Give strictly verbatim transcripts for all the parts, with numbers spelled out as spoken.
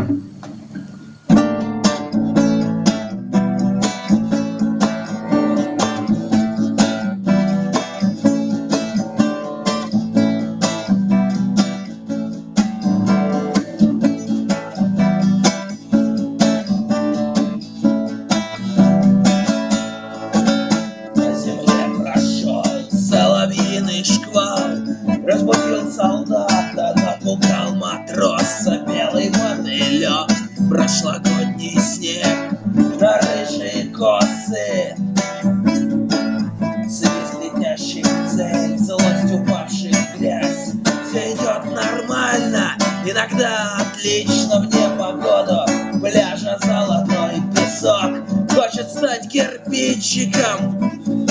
Шквал разбудил солдата, напугал матроса. Белый мотылек, прошлогодний снег на рыжие косы, свист летящих в цель, злость упавших в грязь. Все идет нормально, иногда отлично в непогоду. Пляжа золотой песок, хочет стать кирпичиком.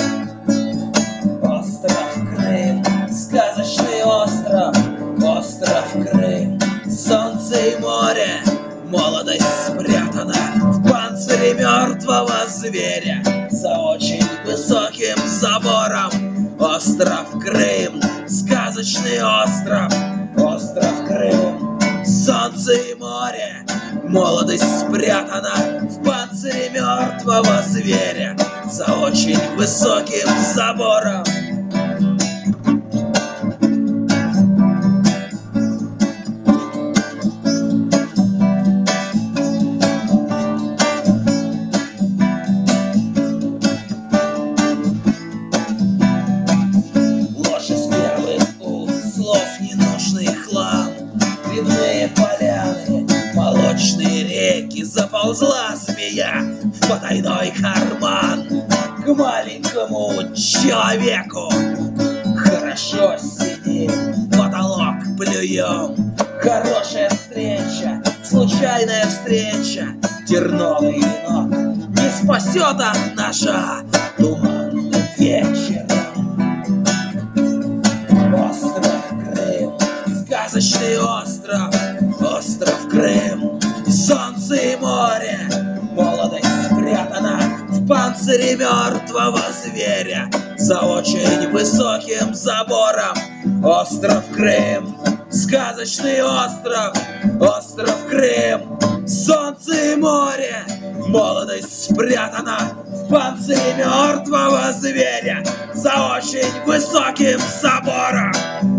Остров Крым, сказочный остров, остров Крым. Солнце и море, молодость спрятана в панцире мертвого зверя за очень высоким забором. Остров Крым, сказочный остров, остров Крым. Солнце и море, молодость спрятана в панцире мертвого зверя за очень высоким забором. Ложь из первых уст, слов ненужный хлам, грибные поляны, молочные реки. Заползла змея в потайной карман к маленькому человеку. Хорошо сидим, потолок плюем. Хорошая встреча, случайная встреча. Терновый венок не спасет от ножа туманным вечером. Остров Крым, сказочный остров, остров Крым. Солнце и море, молодость спрятана в панцире мертвого зверя за очень высоким забором. Остров Крым, сказочный остров, остров Крым. Солнце и море, молодость спрятана в панцире мертвого зверя за очень высоким забором.